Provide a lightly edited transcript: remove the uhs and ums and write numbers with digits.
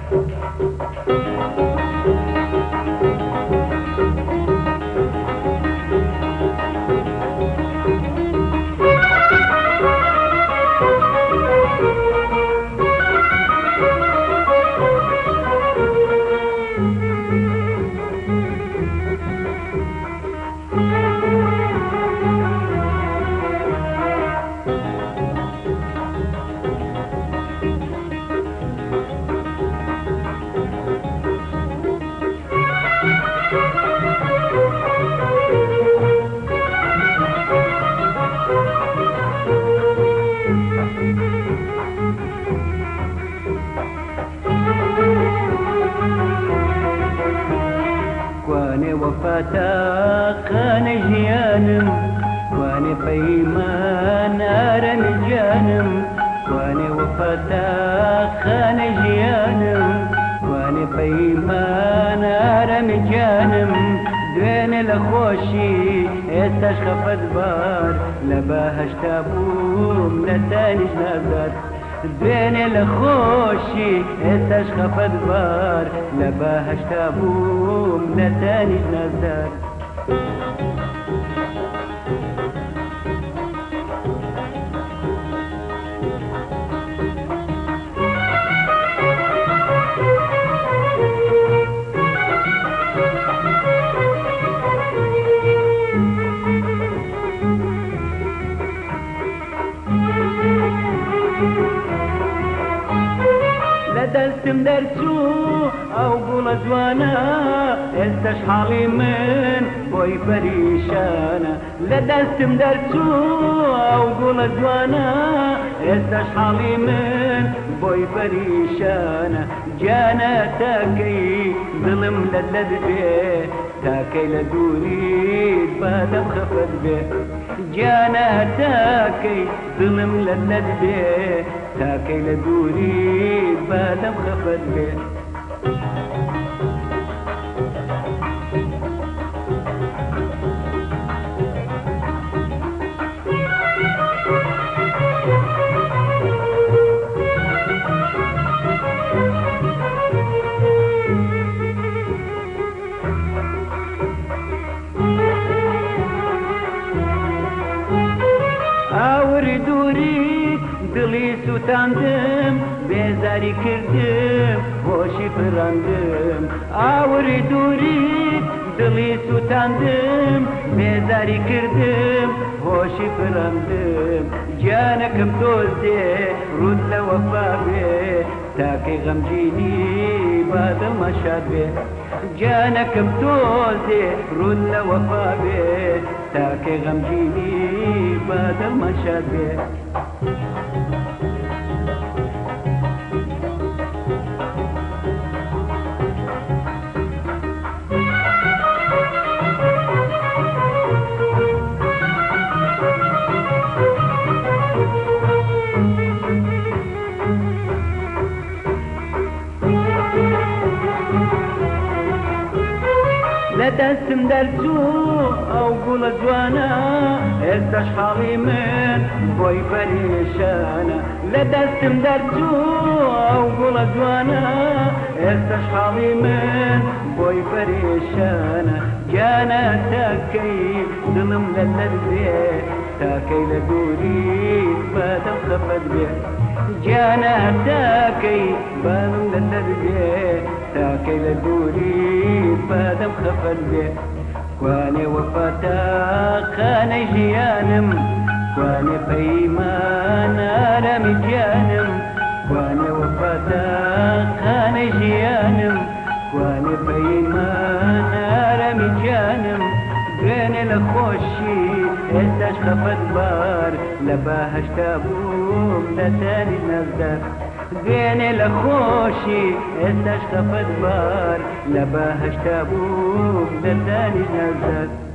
وفاتك خان جيانم واني بيمان ارن جانم واني وفاتك خان جيانم واني بيمان ارن جانم دوين لخوشي استش خفت بار لباهش تابوم لتانج نظر دوين لخوشي استش خفت بار لباهش تابوم لتانج نظر لدستم درسو او قول جوانا استش حالي من بوي بريشانا لدستم درسو او قول جوانا استش حالي من بوي بريشانا جانا تاكي ظلم لدد بيه تاكي لدوري بادم خفت بيه جانا تاكي ظلم لدد بيه تاكي لدوري بادم خفت بيه دوری دلی سوتاندم بیزاری کردم باشی پراندم آوری دوری دلی سوتاندم بیزاری کردم باشی پراندم جانکم دوزده رود لوفا بی تاکی غمجینی بادم مشاد بی جانکم دوزده رود لوفا بی تاکی غمجینی بادم مشاد بی لدستم درسو او قول جوانا استش حالي من بوي بريشانا لدستم درسو او قول جوانا استش حالي من بوي بريشانا جانا تاكي ظلم للذي تاكي لدوري بادم خفت بيه جانا تاكي ظلم للذي تاكي لدوري بادم خفت بيه كواني وفاتك خان جيانم كواني بيمان ارم جانم كواني وفاتك خان جيانم كواني بيمان ارم جانم بين الخوشي استش خفت بار لباهش تابوم لتاني نزدر بين الخوشي استش خفت بار لباهش تابوم لتاني نزدر